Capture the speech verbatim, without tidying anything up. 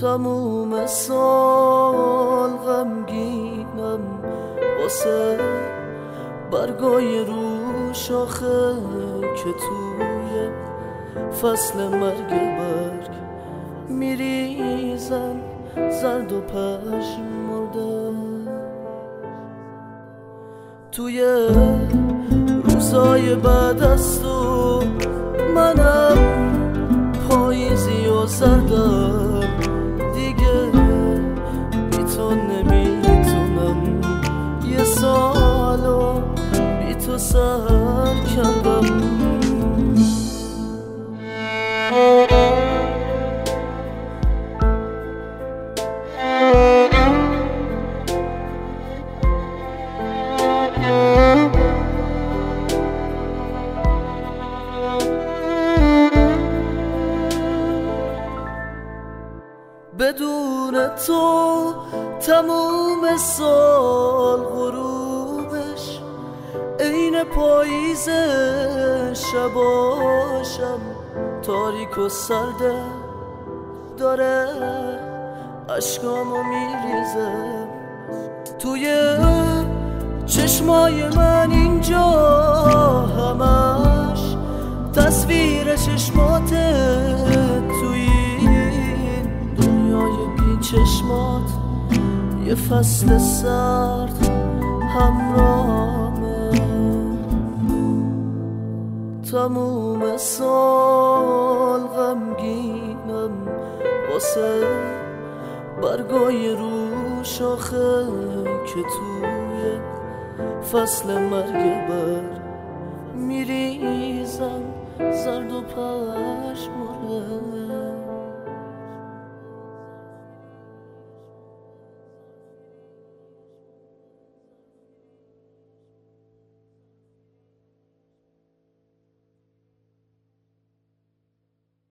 تموم سال غمگینم واسه برگای رو شاخه که توی فصل مرگ برگ میریزن زرد و پژمرده. توی روزای بعد از تو منم پاییزی و زردم دیگه، بی تو نمیتونم یه سالو بی تو سر کردم. بدون تو تموم سال غروبش عین پاییز، شباشم تاریک و سرده داره اشکامو میریزه. توی چشمای من اینجا همش تصویر چشماته، توی دنیای بی چشمات یه فصل سرد همراهمه. تموم سال غمگینم واسه برگای رو شاخه که توی فصل مرگ بر میریزن زرد و پشم.